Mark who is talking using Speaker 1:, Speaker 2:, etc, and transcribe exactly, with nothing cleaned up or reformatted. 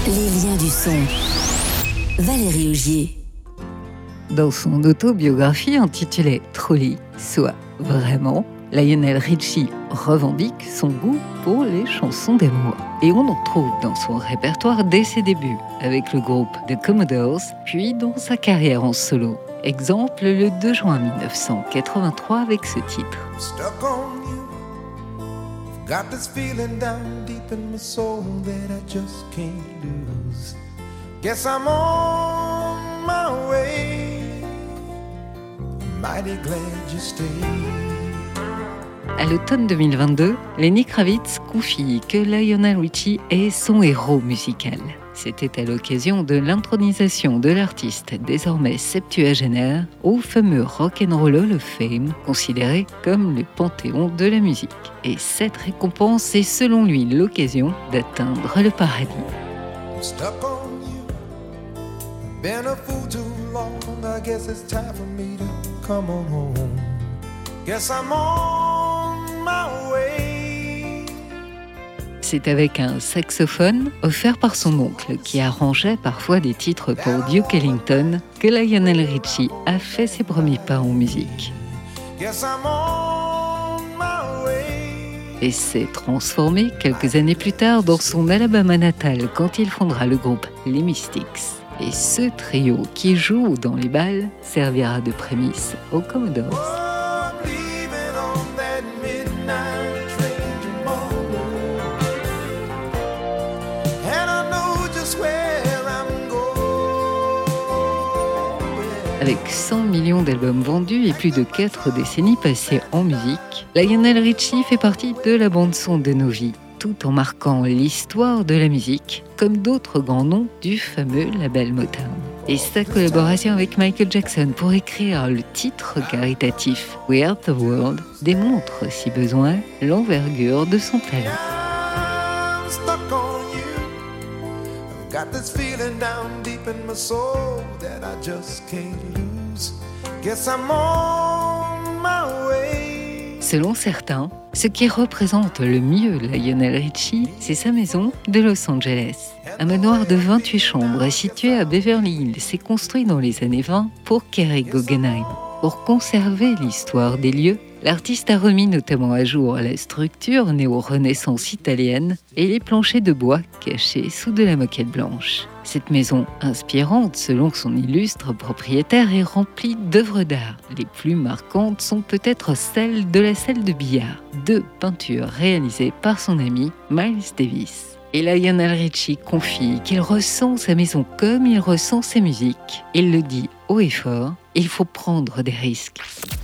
Speaker 1: Les liens du son. Valérie Augier.
Speaker 2: Dans son autobiographie intitulée Truly, soit vraiment, Lionel Richie revendique son goût pour les chansons d'amour. Et on en trouve dans son répertoire dès ses débuts, avec le groupe The Commodores, puis dans sa carrière en solo. Exemple le deux juin mille neuf cent quatre-vingt-trois avec ce titre.
Speaker 3: Stuck on you. Got this feeling down deep in my soul that I just can't lose. Guess I'm on my way. Mighty glad you stayed.
Speaker 2: À l'automne deux mille vingt-deux, Lenny Kravitz confie que Lionel Richie est son héros musical. C'était à l'occasion de l'intronisation de l'artiste désormais septuagénaire au fameux Rock'n'Roll Hall of Fame, considéré comme le panthéon de la musique. Et cette récompense est selon lui l'occasion d'atteindre le paradis.
Speaker 3: I'm stuck on you. Been a fool too long. I guess it's time for me to come on home. Guess I'm on my way.
Speaker 2: C'est avec un saxophone offert par son oncle qui arrangeait parfois des titres pour Duke Ellington que Lionel Richie a fait ses premiers pas en musique.
Speaker 3: Guess I'm on my way.
Speaker 2: Et s'est transformé quelques années plus tard dans son Alabama natal quand il fondera le groupe Les Mystics. Et ce trio qui joue dans les bals servira de prémisse aux Commodores.
Speaker 3: I'm leaving on that midnight train tomorrow. And I know just where I'm going.
Speaker 2: Avec cent millions d'albums vendus et plus de quatre décennies passées en musique, Lionel Richie fait partie de la bande-son de nos vies, tout en marquant l'histoire de la musique, comme d'autres grands noms du fameux label Motown. Et sa collaboration avec Michael Jackson pour écrire le titre caritatif We Are the World démontre, si besoin, l'envergure de son talent.
Speaker 3: I'm stuck on you. I've got this feeling down deep in my soul that I just can't lose. Guess I'm on my way.
Speaker 2: Selon certains, ce qui représente le mieux Lionel Richie, c'est sa maison de Los Angeles. Un manoir de vingt-huit chambres situé à Beverly Hills s'est construit dans les années vingt pour Kerry Guggenheim. Pour conserver l'histoire des lieux, l'artiste a remis notamment à jour la structure néo-renaissance italienne et les planchers de bois cachés sous de la moquette blanche. Cette maison inspirante, selon son illustre propriétaire, est remplie d'œuvres d'art. Les plus marquantes sont peut-être celles de la salle de billard, deux peintures réalisées par son ami Miles Davis. Et Lionel Richie confie qu'il ressent sa maison comme il ressent ses musiques. Il le dit haut et fort, il faut prendre des risques.